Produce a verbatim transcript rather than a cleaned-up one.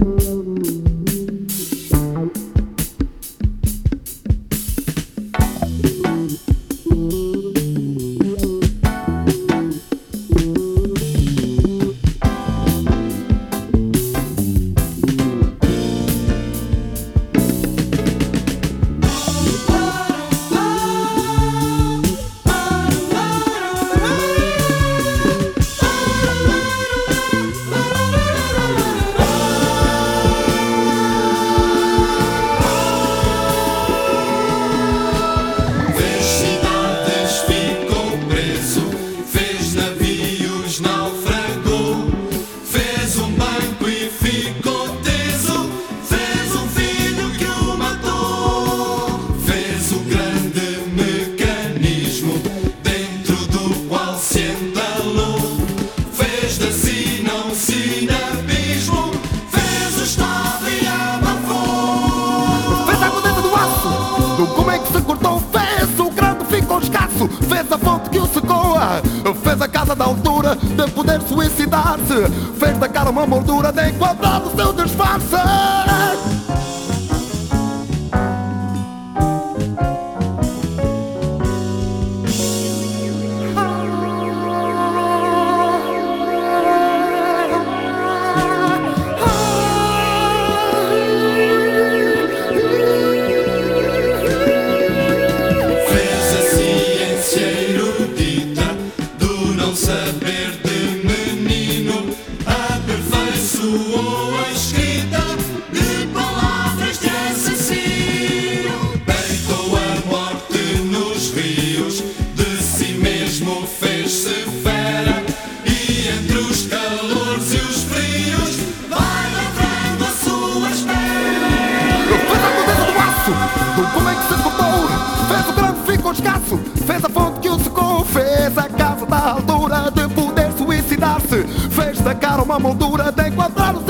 Fez a fonte que o secou, fez a casa da altura de poder suicidar-se, fez da cara uma moldura de encontrar o seu disfarce. Saber de menino aperfeiçoou a escrita de palavras de assassino. Deitou a morte nos rios, de si mesmo fez-se fera, e entre os calores e os frios vai lavrando a sua espera. Fez a mudança do aço, do como é que se cortou, fez o grande ficou escasso, fez a fonte que o secou, fez a casa da altura de poder suicidar-se, fez da cara uma moldura de encontrar o